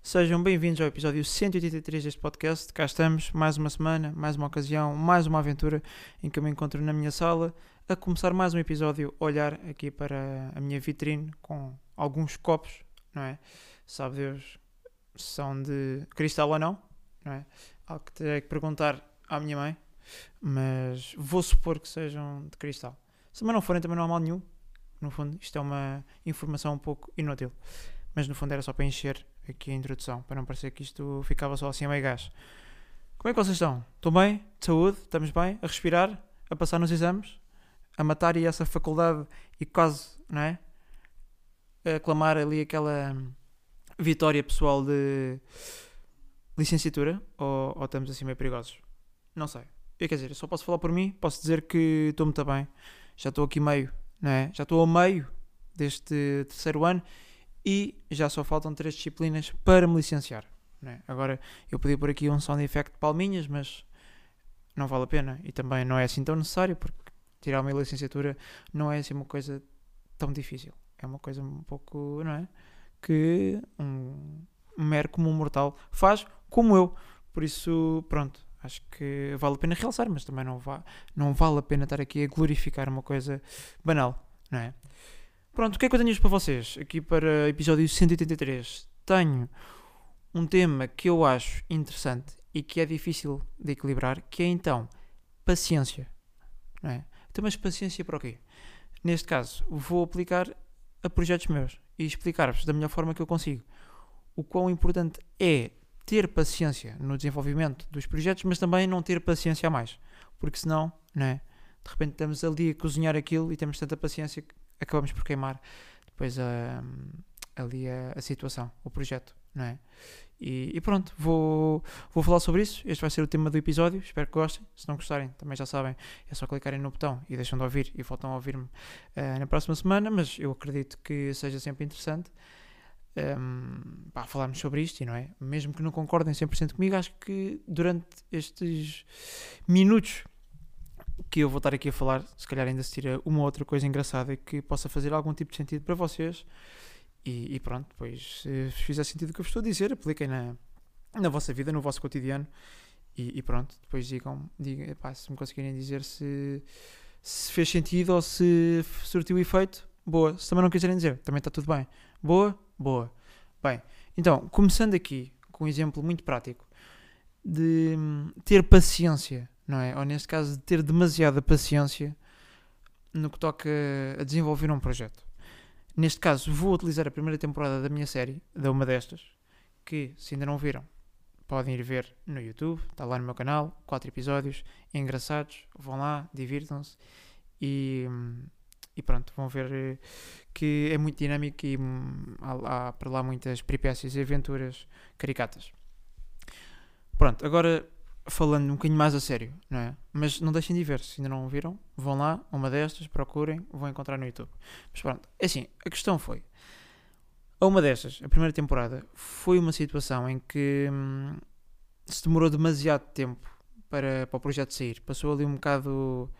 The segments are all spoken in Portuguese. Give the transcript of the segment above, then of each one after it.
Sejam bem-vindos ao episódio 183 deste podcast. Cá estamos, mais uma semana, mais uma ocasião, mais uma aventura em que eu me encontro na minha sala a começar mais um episódio, a olhar aqui para a minha vitrine com alguns copos, não é? Sabe Deus se são de cristal ou não, não é? Algo que terei que perguntar à minha mãe, mas vou supor que sejam de cristal. Se não forem também não há mal nenhum. No fundo, isto é uma informação um pouco inútil. Mas no fundo era só para encher aqui a introdução, para não parecer que isto ficava só assim a meio gás. Como é que vocês estão? Estão bem? De saúde? Estamos bem? A respirar? A passar nos exames? A matar aí essa faculdade e quase, não é? A aclamar ali aquela vitória pessoal de licenciatura? Ou estamos assim meio perigosos? Não sei. Quer dizer, eu só posso falar por mim, posso dizer que estou muito bem. Já estou aqui meio, não é? Já estou a meio deste terceiro ano e já só faltam 3 disciplinas para me licenciar, não é? Agora eu podia pôr aqui um sound effect de palminhas, mas não vale a pena e também não é assim tão necessário, porque tirar uma licenciatura não é assim uma coisa tão difícil. É uma coisa um pouco, não é? Que um mero comum mortal faz, como eu. Por isso, pronto, acho que vale a pena realçar, mas também não vale a pena estar aqui a glorificar uma coisa banal, não é? Pronto, o que é que eu tenho hoje para vocês? Aqui para episódio 183 tenho um tema que eu acho interessante e que é difícil de equilibrar, que é então paciência, não é? Então, mas paciência para o quê? Neste caso, vou aplicar a projetos meus e explicar-vos da melhor forma que eu consigo o quão importante é ter paciência no desenvolvimento dos projetos, mas também não ter paciência a mais, porque senão, não é? De repente estamos ali a cozinhar aquilo e temos tanta paciência que acabamos por queimar depois ali a situação, o projeto, não é? E pronto, vou falar sobre isso. Este vai ser o tema do episódio, espero que gostem. Se não gostarem, também já sabem, é só clicarem no botão e deixam de ouvir e voltam a ouvir-me na próxima semana, mas eu acredito que seja sempre interessante falarmos sobre isto, e não é? Mesmo que não concordem 100% comigo, acho que durante estes minutos que eu vou estar aqui a falar, se calhar ainda se tira uma ou outra coisa engraçada que possa fazer algum tipo de sentido para vocês. E pronto, depois, se fizer sentido o que eu vos estou a dizer, apliquem na vossa vida, no vosso cotidiano. E pronto, depois digam se me conseguirem dizer se fez sentido ou se surtiu efeito, boa. Se também não quiserem dizer, também está tudo bem. Boa. Bem, então, começando aqui com um exemplo muito prático de ter paciência, não é? Ou neste caso, de ter demasiada paciência no que toca a desenvolver um projeto. Neste caso, vou utilizar a primeira temporada da minha série, da Uma Destas, que, se ainda não viram, podem ir ver no YouTube, está lá no meu canal, 4 episódios engraçados, vão lá, divirtam-se e pronto, vão ver que é muito dinâmico e há para lá muitas peripécias e aventuras caricatas. Pronto, agora falando um bocadinho mais a sério, não é? Mas não deixem de ver, se ainda não viram, vão lá, Uma Destas, procurem, vão encontrar no YouTube. Mas pronto, assim, a questão foi, a Uma Destas, a primeira temporada, foi uma situação em que se demorou demasiado tempo para o projeto sair. Passou ali um bocado,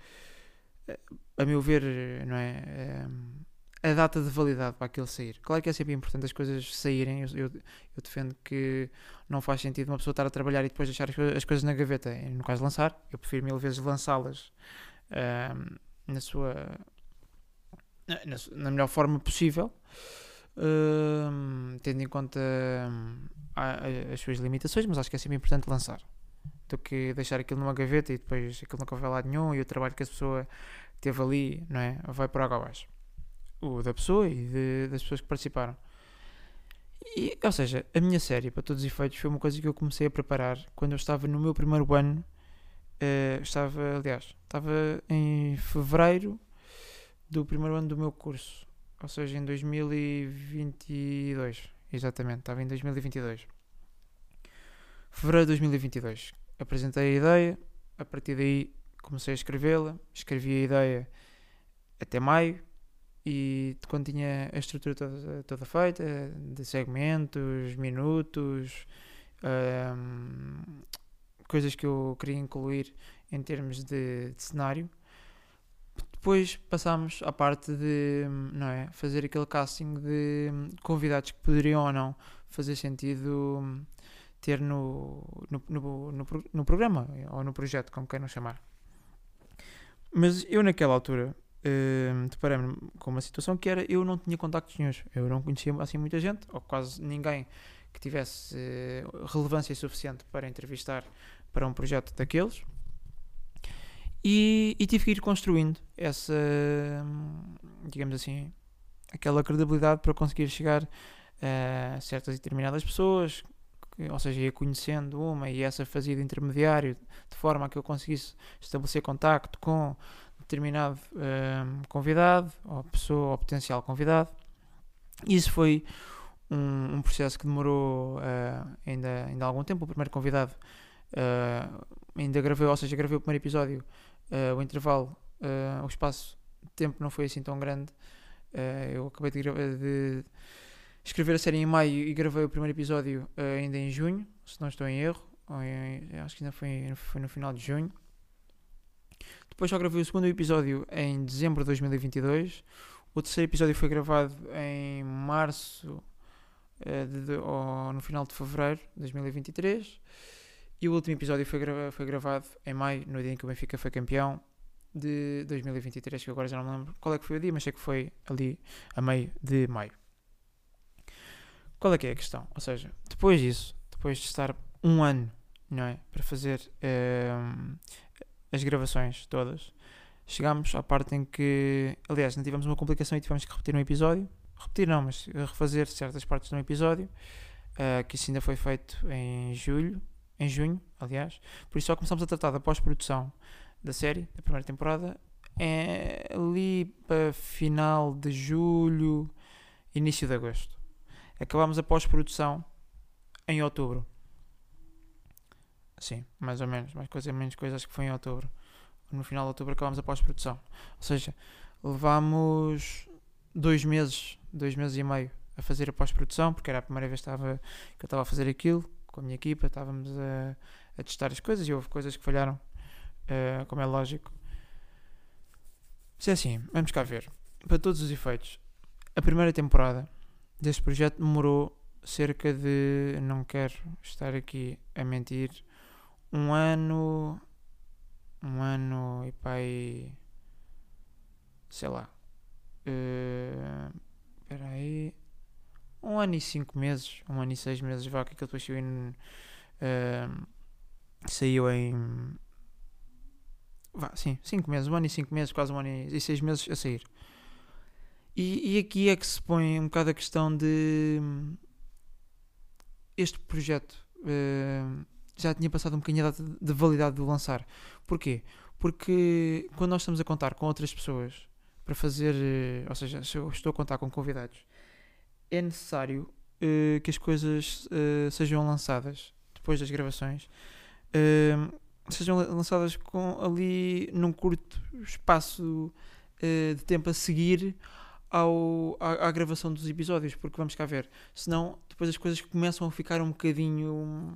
a meu ver, não é? A data de validade para aquilo sair. Claro que é sempre importante as coisas saírem. Eu defendo que não faz sentido uma pessoa estar a trabalhar e depois deixar as coisas na gaveta. E, no caso, lançar. Eu prefiro 1000 vezes lançá-las na melhor forma possível, tendo em conta as suas limitações, mas acho que é sempre importante lançar do que deixar aquilo numa gaveta e depois aquilo nunca vai lá nenhum e o trabalho que a pessoa teve ali, não é? Vai por água abaixo. O da pessoa e das pessoas que participaram. Ou seja, a minha série, para todos os efeitos, foi uma coisa que eu comecei a preparar quando eu estava no meu primeiro ano. Estava em fevereiro do primeiro ano do meu curso. Ou seja, em 2022. Exatamente, estava em 2022. Fevereiro de 2022. Apresentei a ideia, a partir daí comecei a escrevê-la. Escrevi a ideia até maio. E quando tinha a estrutura toda feita, de segmentos, minutos, coisas que eu queria incluir em termos de cenário, depois passámos à parte de, não é, fazer aquele casting de convidados que poderiam ou não fazer sentido ter no programa, ou no projeto, como queiram chamar. Mas eu naquela altura deparei-me com uma situação que era, eu não tinha contactos nenhuns, eu não conhecia assim muita gente, ou quase ninguém que tivesse relevância suficiente para entrevistar para um projeto daqueles, e tive que ir construindo essa, digamos assim, aquela credibilidade para conseguir chegar a certas e determinadas pessoas, ou seja, ia conhecendo uma e essa fazia de intermediário de forma a que eu conseguisse estabelecer contacto com determinado convidado ou pessoa ou potencial convidado. Isso foi um processo que demorou ainda algum tempo. O primeiro convidado ainda gravei, ou seja, gravei o primeiro episódio, o intervalo, o espaço de tempo não foi assim tão grande. Eu acabei de escrever a série em maio e gravei o primeiro episódio ainda em junho, se não estou em erro, acho que ainda foi no final de junho. Depois só gravei o segundo episódio em dezembro de 2022. O terceiro episódio foi gravado em março ou no final de fevereiro de 2023. E o último episódio foi gravado em maio, no dia em que o Benfica foi campeão de 2023, que agora já não me lembro qual é que foi o dia, mas sei que foi ali a meio de maio. Qual é que é a questão? Ou seja, depois disso, depois de estar um ano, não é, para fazer as gravações todas, chegámos à parte em que, aliás, não tivemos uma complicação e tivemos que repetir um episódio. Repetir não, mas refazer certas partes de um episódio, que isso ainda foi feito em junho, aliás. Por isso só começámos a tratar da pós-produção da série, da primeira temporada, ali para final de julho, início de agosto. Acabámos a pós-produção em outubro. Sim, mais ou menos, mais coisa menos coisa, acho que foi em outubro. No final de outubro acabámos a pós-produção. Ou seja, levámos 2 meses e meio a fazer a pós-produção, porque era a primeira vez que eu estava a fazer aquilo com a minha equipa, estávamos a testar as coisas e houve coisas que falharam, como é lógico. Mas é assim, vamos cá ver. Para todos os efeitos, a primeira temporada deste projeto demorou cerca de, não quero estar aqui a mentir, um ano e pai, sei lá, espera aí, 1 ano e 5 meses, 1 ano e 6 meses, vá, que aquilo depois saiu em, vá, sim, 5 meses, 1 ano e 5 meses, quase 1 ano e 6 meses a sair. E aqui é que se põe um bocado a questão de este projeto já tinha passado um bocadinho a data de validade de lançar. Porquê? Porque quando nós estamos a contar com outras pessoas para fazer, ou seja, se eu estou a contar com convidados, é necessário que as coisas sejam lançadas depois das gravações, sejam lançadas ali num curto espaço de tempo a seguir à gravação dos episódios, porque vamos cá ver, senão depois as coisas começam a ficar um bocadinho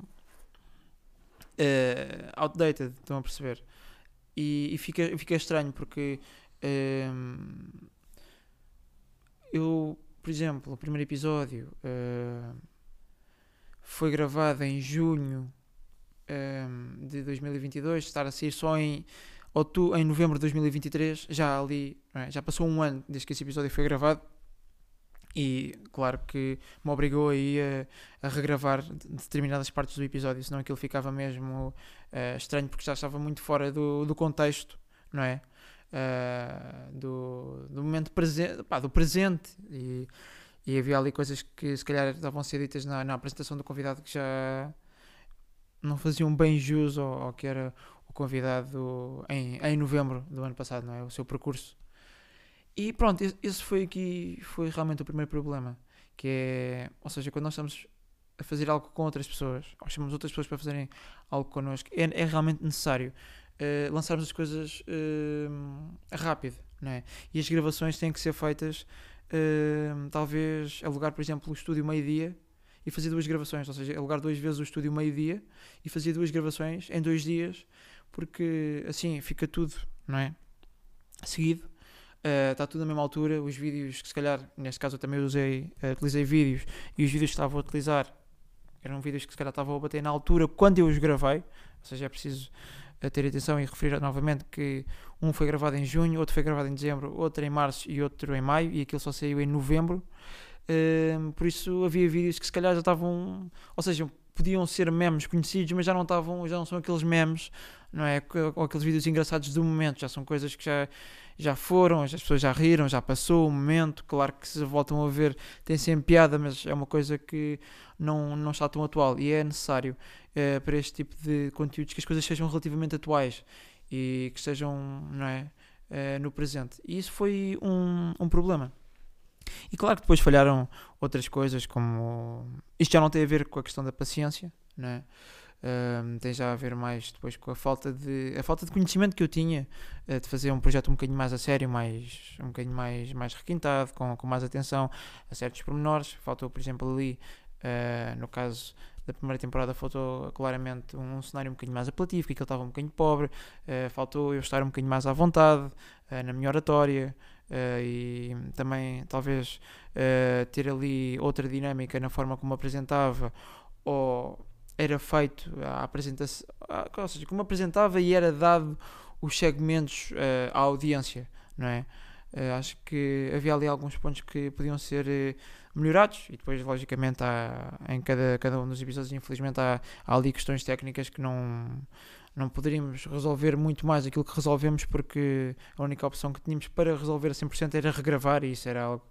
outdated, estão a perceber? E fica estranho, porque eu, por exemplo, o primeiro episódio foi gravado em junho de 2022, estar a sair só em novembro de 2023, já ali, já passou um ano desde que esse episódio foi gravado, e claro que me obrigou aí a regravar determinadas partes do episódio, senão aquilo ficava mesmo estranho, porque já estava muito fora do contexto, não é? Do momento presente, do presente, e havia ali coisas que se calhar estavam a ser ditas na apresentação do convidado que já não faziam bem jus ao que era o convidado em novembro do ano passado, não é? O seu percurso. E pronto, esse foi realmente o primeiro problema, que é, ou seja, quando nós estamos a fazer algo com outras pessoas, ou chamamos outras pessoas para fazerem algo connosco, é realmente necessário lançarmos as coisas rápido, não é? E as gravações têm que ser feitas, talvez alugar, por exemplo, o estúdio meio-dia e fazer 2 gravações, ou seja, alugar 2 vezes o estúdio meio-dia e fazer 2 gravações em 2 dias, porque assim fica tudo, não é? Seguido. está tudo na mesma altura. Os vídeos que se calhar, neste caso eu também utilizei vídeos, e os vídeos que estava a utilizar eram vídeos que se calhar estavam a bater na altura quando eu os gravei, ou seja, é preciso ter atenção e referir novamente que um foi gravado em junho, outro foi gravado em dezembro, outro em março e outro em maio, e aquilo só saiu em novembro. Por isso havia vídeos que se calhar já estavam, ou seja, podiam ser memes conhecidos, mas já não são aqueles memes, não é? Ou aqueles vídeos engraçados do momento, já são coisas que já foram, as pessoas já riram, já passou o momento. Claro que se voltam a ver tem sempre piada, mas é uma coisa que não está tão atual, e é necessário para este tipo de conteúdos que as coisas sejam relativamente atuais e que estejam, não é, no presente, e isso foi um problema. E claro que depois falharam outras coisas, como isto já não tem a ver com a questão da paciência, não é? Tem já a ver mais depois com a falta de conhecimento que eu tinha, de fazer um projeto um bocadinho mais a sério, um bocadinho mais requintado, com mais atenção a certos pormenores. Faltou, por exemplo, ali, no caso da primeira temporada, faltou claramente um cenário um bocadinho mais apelativo, que aquilo estava um bocadinho pobre. Faltou eu estar um bocadinho mais à vontade na minha oratória, e também talvez ter ali outra dinâmica na forma como apresentava, ou era feito a apresentação, ou seja, como apresentava e era dado os segmentos à audiência, não é? Acho que havia ali alguns pontos que podiam ser melhorados, e depois logicamente em cada um dos episódios, infelizmente, há ali questões técnicas que não poderíamos resolver muito mais aquilo que resolvemos, porque a única opção que tínhamos para resolver a 100% era regravar, e isso era algo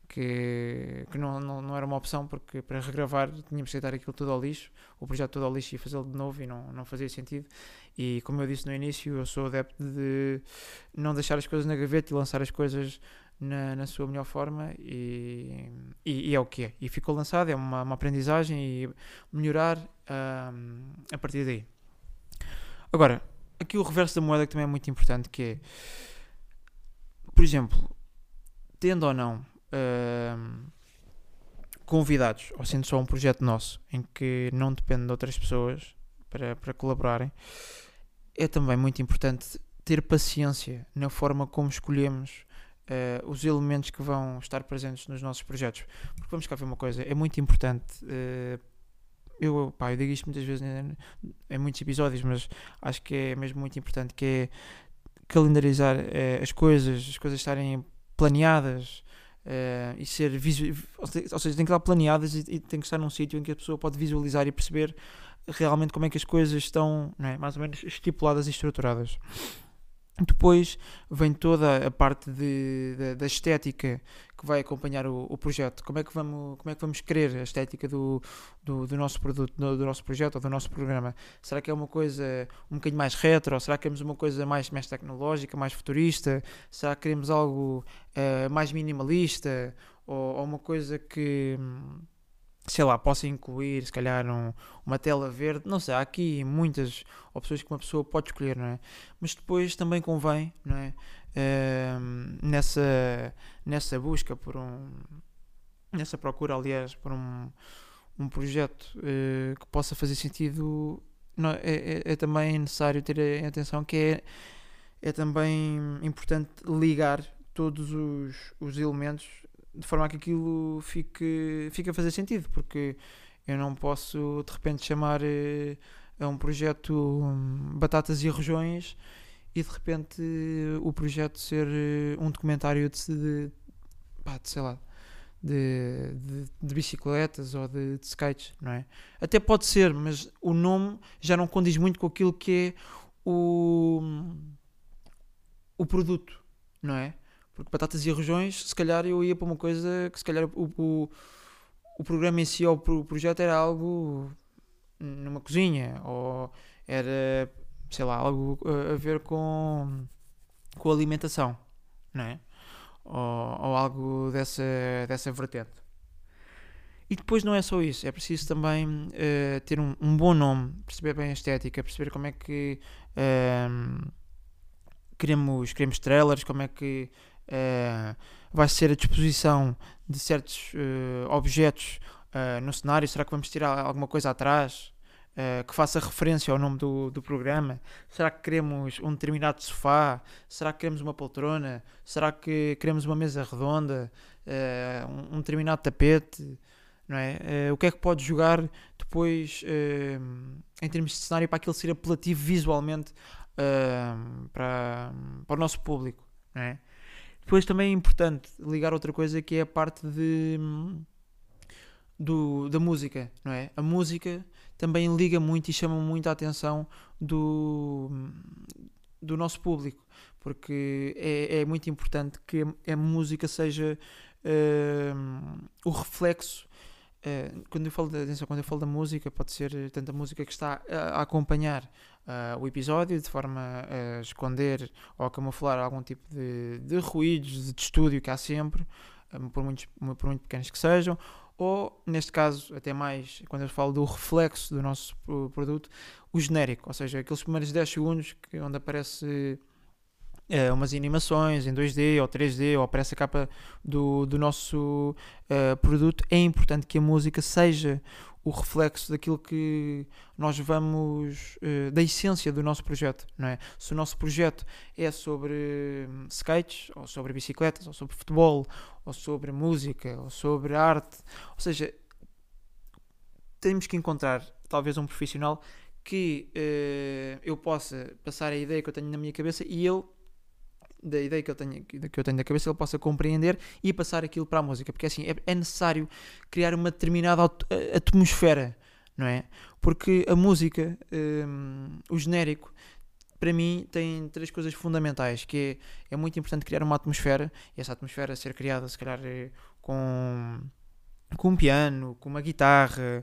que não era uma opção, porque para regravar tínhamos que deitar aquilo tudo ao lixo, o projeto todo ao lixo, e fazê-lo de novo, e não fazia sentido. E como eu disse no início, eu sou adepto de não deixar as coisas na gaveta e lançar as coisas na sua melhor forma, e é o que é, e ficou lançado, é uma aprendizagem, e melhorar a partir daí. Agora, aqui o reverso da moeda, que também é muito importante, que é, por exemplo, tendo ou não convidados, ou sendo só um projeto nosso, em que não depende de outras pessoas para colaborarem, é também muito importante ter paciência na forma como escolhemos os elementos que vão estar presentes nos nossos projetos. Porque vamos cá ver uma coisa, é muito importante, eu digo isto muitas vezes em muitos episódios, mas acho que é mesmo muito importante, que é calendarizar as coisas estarem planeadas, e ser ou seja, tem que estar planeadas, e tem que estar num sítio em que a pessoa pode visualizar e perceber realmente como é que as coisas estão, não é, mais ou menos estipuladas e estruturadas. Depois vem toda a parte da estética que vai acompanhar o projeto. Como é que vamos querer a estética do nosso produto, do nosso projeto ou do nosso programa? Será que é uma coisa um bocadinho mais retro? Ou será que queremos uma coisa mais tecnológica, mais futurista? Será que queremos algo mais minimalista? Ou uma coisa que, sei lá, possa incluir, se calhar, uma tela verde? Não sei, há aqui muitas opções que uma pessoa pode escolher, não é? Mas depois também convém, não é? Nessa busca nessa procura, aliás, por um projeto que possa fazer sentido, não, é também necessário ter em atenção que é também importante ligar todos os elementos de forma a que aquilo fique a fazer sentido, porque eu não posso de repente chamar a um projeto Batatas e Rojões, e de repente o projeto ser um documentário de bicicletas ou de skates, não é? Até pode ser, mas o nome já não condiz muito com aquilo que é o produto, não é? Porque Batatas e Rojões, se calhar eu ia para uma coisa que se calhar o programa em si, ou o projeto, era algo numa cozinha, ou era, sei lá, algo a ver com alimentação, não é? Ou algo dessa vertente. E depois não é só isso, é preciso também ter um bom nome, perceber bem a estética, perceber como é que queremos trailers, como é que vai ser a disposição de certos objetos no cenário. Será que vamos tirar alguma coisa atrás? que faça referência ao nome do programa? Será que queremos um determinado sofá? Será que queremos uma poltrona? Será que queremos uma mesa redonda? Um determinado tapete? Não é? O que é que pode jogar depois em termos de cenário para aquele ser apelativo visualmente para o nosso público? Não é? Depois também é importante ligar outra coisa que é a parte da música, não é? A música também liga muito e chama muito a atenção do nosso público, porque é muito importante que a música seja o reflexo. Quando eu falo quando eu falo da música, pode ser tanto a música que está a acompanhar o episódio, de forma a esconder ou a camuflar algum tipo de ruídos de estúdio que há sempre, por muito pequenos que sejam, ou, neste caso, até mais, quando eu falo do reflexo do nosso produto, o genérico, ou seja, aqueles primeiros 10 segundos onde aparece umas animações em 2D ou 3D, ou aparece a capa do nosso produto. É importante que a música seja o reflexo daquilo que nós vamos, da essência do nosso projeto, não é? Se o nosso projeto é sobre skates, ou sobre bicicletas, ou sobre futebol, ou sobre música, ou sobre arte, ou seja, temos que encontrar talvez um profissional que eu possa passar a ideia que eu tenho na minha cabeça e ele, da ideia que eu tenho na cabeça, ele possa compreender e passar aquilo para a música, porque assim é necessário criar uma determinada atmosfera, não é? Porque a música, o genérico, para mim tem 3 coisas fundamentais, que é muito importante criar uma atmosfera, e essa atmosfera ser criada se calhar com um piano, com uma guitarra,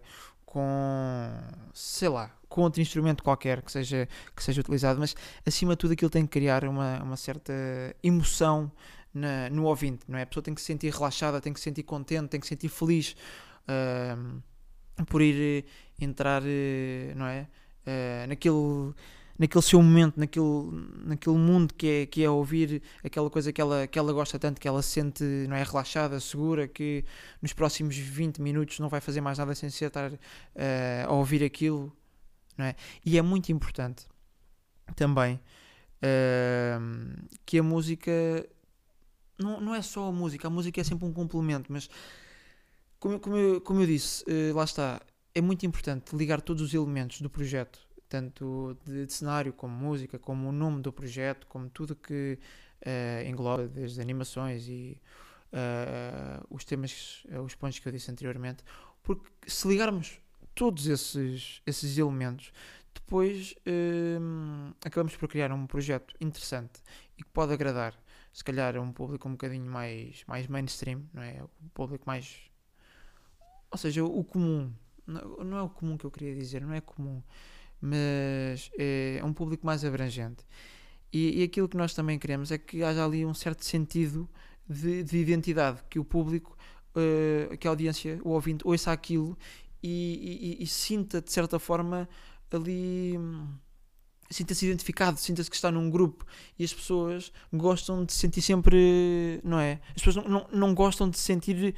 sei lá, com outro instrumento qualquer que seja utilizado, mas acima de tudo aquilo tem que criar uma certa emoção no ouvinte, não é? A pessoa tem que se sentir relaxada, tem que se sentir contente, tem que se sentir feliz por ir entrar, não é? Naquele seu momento, naquele mundo que é ouvir aquela coisa que ela gosta tanto, que ela se sente, não é, relaxada, segura, que nos próximos 20 minutos não vai fazer mais nada sem ser estar a ouvir aquilo, não é? E é muito importante também que a música não é só a música é sempre um complemento, mas como eu disse, lá está, é muito importante ligar todos os elementos do projeto, tanto de cenário, como música, como o nome do projeto, como tudo que engloba, desde animações e os temas, os pontos que eu disse anteriormente, porque se ligarmos todos esses elementos, depois acabamos por criar um projeto interessante e que pode agradar, se calhar, a um público um bocadinho mais mainstream, não é? O público mais... Ou seja, o comum. Não é o comum que eu queria dizer, não é comum, mas é um público mais abrangente. E aquilo que nós também queremos é que haja ali um certo sentido de identidade, que o público, que a audiência, o ouvinte, ouça aquilo e sinta, de certa forma, ali... Sinta-se identificado, sinta-se que está num grupo, e as pessoas gostam de se sentir sempre, não é? As pessoas não gostam de se sentir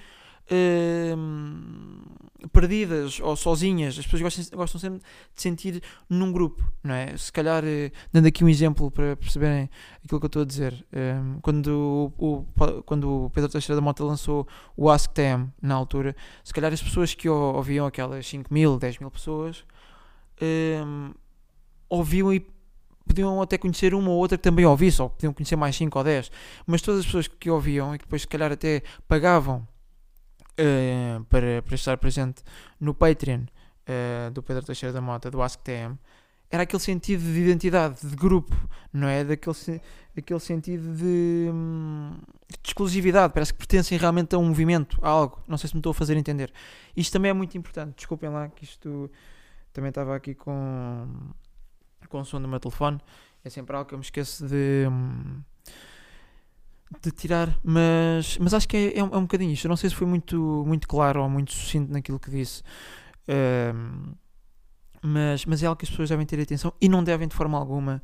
perdidas ou sozinhas. As pessoas gostam sempre de sentir num grupo, não é? Se calhar, dando aqui um exemplo para perceberem aquilo que eu estou a dizer, quando o Pedro Teixeira da Mota lançou o AskTM na altura, se calhar as pessoas que ouviam, aquelas 5.000, 10.000 pessoas, ouviam e podiam até conhecer uma ou outra que também ouvisse, ou podiam conhecer mais 5 ou 10, mas todas as pessoas que ouviam e que depois se calhar até pagavam para estar presente no Patreon do Pedro Teixeira da Mota, do AskTM, era aquele sentido de identidade, de grupo, não é? Daquele sentido de exclusividade, parece que pertencem realmente a um movimento, a algo. Não sei se me estou a fazer entender. Isto também é muito importante, desculpem lá que isto também estava aqui com o som do meu telefone, é sempre algo que eu me esqueço de tirar, mas acho que é um bocadinho isto. Eu não sei se foi muito, muito claro ou muito sucinto naquilo que disse, mas é algo que as pessoas devem ter atenção e não devem de forma alguma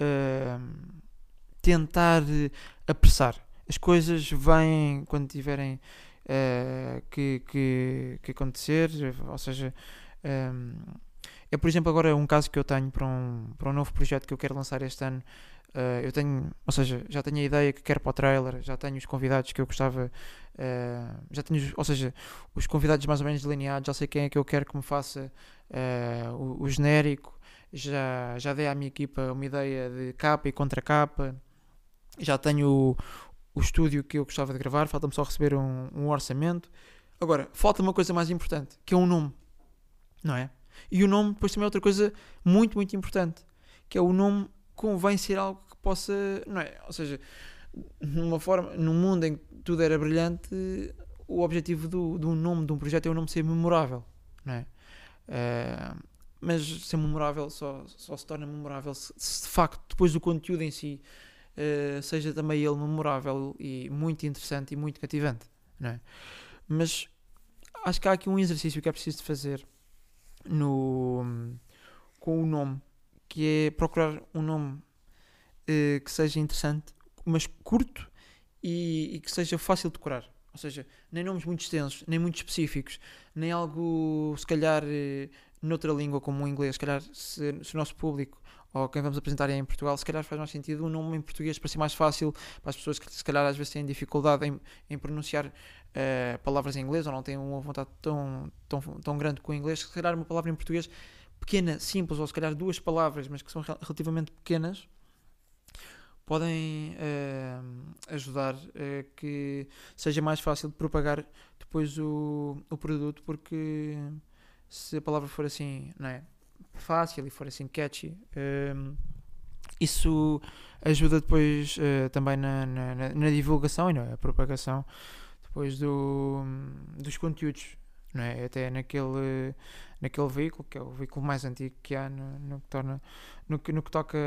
tentar apressar. As coisas vêm quando tiverem que acontecer, ou seja, É, por exemplo, agora um caso que eu tenho para um novo projeto que eu quero lançar este ano. Eu tenho, ou seja, já tenho a ideia que quero para o trailer, já tenho os convidados que eu gostava, já tenho, ou seja, os convidados mais ou menos delineados, já sei quem é que eu quero que me faça o genérico, já dei à minha equipa uma ideia de capa e contra-capa, já tenho o estúdio que eu gostava de gravar, falta-me só receber um orçamento. Agora, falta uma coisa mais importante, que é um nome, não é? E o nome depois também é outra coisa muito, muito importante, que é o nome convém ser algo que possa, não é? Ou seja, num mundo em que tudo era brilhante, o objetivo do nome de um projeto é o nome ser memorável, não é? Eh, mas ser memorável só se torna memorável se de facto depois do conteúdo em si seja também ele memorável e muito interessante e muito cativante, não é? Mas acho que há aqui um exercício que é preciso de fazer com o nome, que é procurar um nome que seja interessante, mas curto e que seja fácil de decorar. Ou seja, nem nomes muito extensos, nem muito específicos, nem algo, se calhar, noutra língua como o inglês. Se calhar, se o nosso público ou quem vamos apresentar é em Portugal, se calhar faz mais sentido um nome em português para ser mais fácil para as pessoas que se calhar às vezes têm dificuldade em pronunciar palavras em inglês ou não têm uma vontade tão grande com o inglês. Se calhar uma palavra em português pequena, simples, ou se calhar duas palavras, mas que são relativamente pequenas, podem ajudar a que seja mais fácil de propagar depois o produto, porque se a palavra for assim, não é, fácil e for assim catchy, isso ajuda depois também na divulgação e na propagação depois dos conteúdos, não é? Até naquele veículo, que é o veículo mais antigo que há no que toca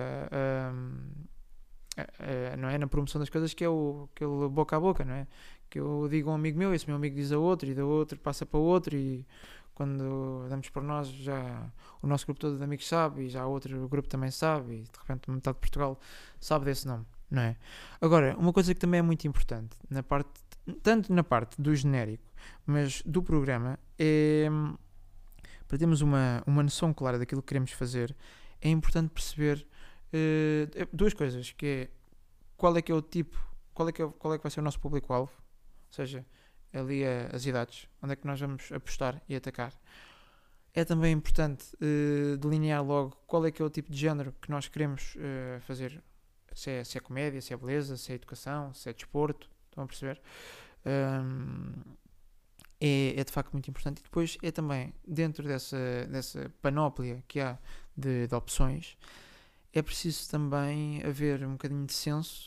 não é, na promoção das coisas, que é aquele boca a boca, não é? Que eu digo a um amigo meu, esse meu amigo diz a outro, e da outro passa para o outro, e quando damos por nós, já o nosso grupo todo de amigos sabe, e já outro grupo também sabe, e de repente metade de Portugal sabe desse nome, não é? Agora, uma coisa que também é muito importante, tanto na parte do genérico, mas do programa, é para termos uma noção clara daquilo que queremos fazer, é importante perceber duas coisas, que é qual é que é o tipo, qual é que vai ser o nosso público-alvo, ou seja, ali as idades, onde é que nós vamos apostar e atacar. É também importante delinear logo qual é que é o tipo de género que nós queremos fazer, se é comédia, se é beleza, se é educação, se é desporto, estão a perceber? É de facto muito importante. E depois é também, dentro dessa panóplia que há de opções, é preciso também haver um bocadinho de senso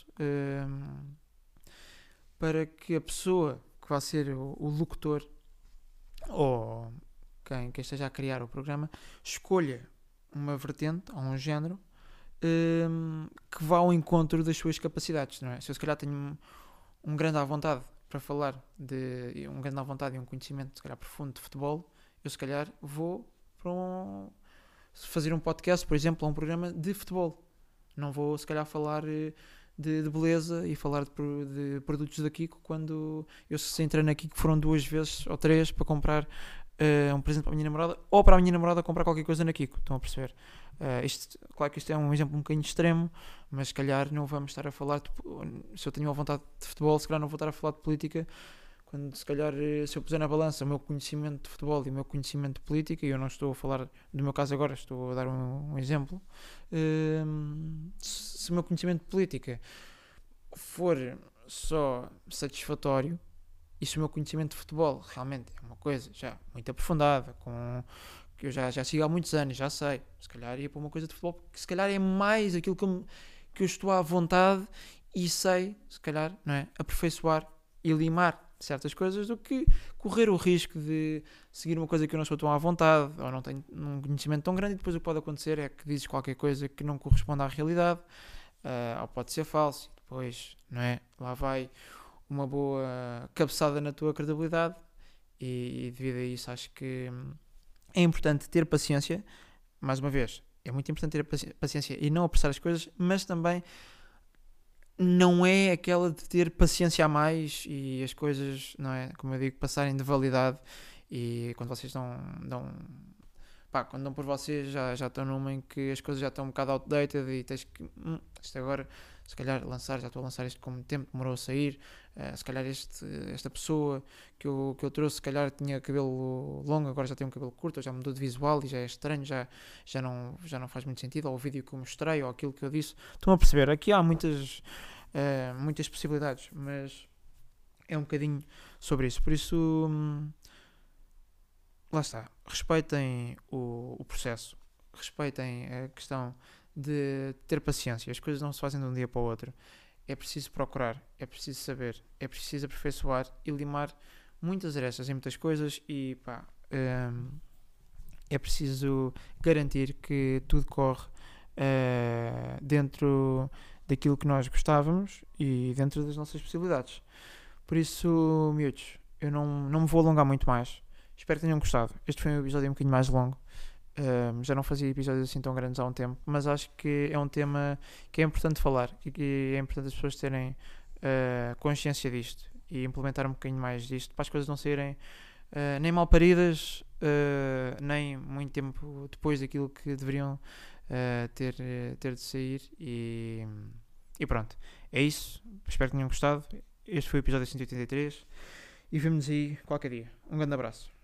para que a pessoa que vai ser o locutor ou quem esteja a criar o programa escolha uma vertente ou um género que vá ao encontro das suas capacidades, não é? Se eu se calhar tenho um grande à vontade para falar um grande à vontade e um conhecimento se calhar profundo de futebol, eu se calhar vou para fazer um podcast, por exemplo, ou um programa de futebol. Não vou, se calhar, falar de beleza e falar de produtos da Kiko quando eu se entrei na Kiko foram 2 vezes ou 3 para comprar um presente para a minha namorada ou para a minha namorada comprar qualquer coisa na Kiko. Estão a perceber? Claro que isto é um exemplo um bocadinho extremo, mas se calhar não vamos estar a falar se eu tenho a vontade de futebol, se calhar não vou estar a falar de política quando se calhar se eu puser na balança o meu conhecimento de futebol e o meu conhecimento de política, e eu não estou a falar do meu caso agora, estou a dar um exemplo, se o meu conhecimento de política for só satisfatório e se o meu conhecimento de futebol realmente é uma coisa já muito aprofundada, que eu já sigo há muitos anos, já sei, se calhar ia para uma coisa de futebol que se calhar é mais aquilo que eu estou à vontade e sei, se calhar, não é, aperfeiçoar e limar certas coisas do que correr o risco de seguir uma coisa que eu não sou tão à vontade ou não tenho um conhecimento tão grande, e depois o que pode acontecer é que dizes qualquer coisa que não corresponde à realidade, ou pode ser falso, e depois, não é, lá vai uma boa cabeçada na tua credibilidade, e devido a isso acho que é importante ter paciência. Mais uma vez, é muito importante ter paciência e não apressar as coisas, mas também não é aquela de ter paciência a mais e as coisas, não é, como eu digo, passarem de validade, e quando vocês pá, quando dão por vocês já estão numa em que as coisas já estão um bocado outdated e tens que, isto agora, se calhar já estou a lançar isto com muito tempo, demorou a sair, se calhar esta pessoa que eu trouxe, se calhar tinha cabelo longo, agora já tem um cabelo curto, ou já mudou de visual e já é estranho, já não faz muito sentido, ou o vídeo que eu mostrei, ou aquilo que eu disse. Estão a perceber? Aqui há muitas possibilidades, mas é um bocadinho sobre isso. Por isso, lá está. Respeitem o processo. Respeitem a questão de ter paciência. As coisas não se fazem de um dia para o outro. É preciso procurar, é preciso saber, é preciso aperfeiçoar e limar muitas arestas em muitas coisas e pá, é preciso garantir que tudo corre dentro daquilo que nós gostávamos e dentro das nossas possibilidades. Por isso, miúdos, eu não me vou alongar muito mais. Espero que tenham gostado. Este foi um episódio um bocadinho mais longo. Já não fazia episódios assim tão grandes há um tempo, mas acho que é um tema que é importante falar e que é importante as pessoas terem consciência disto e implementar um bocadinho mais disto para as coisas não serem nem mal paridas, nem muito tempo depois daquilo que deveriam ter de sair. E pronto, é isso. Espero que tenham gostado. Este foi o episódio 183 e vemo-nos aí qualquer dia. Um grande abraço.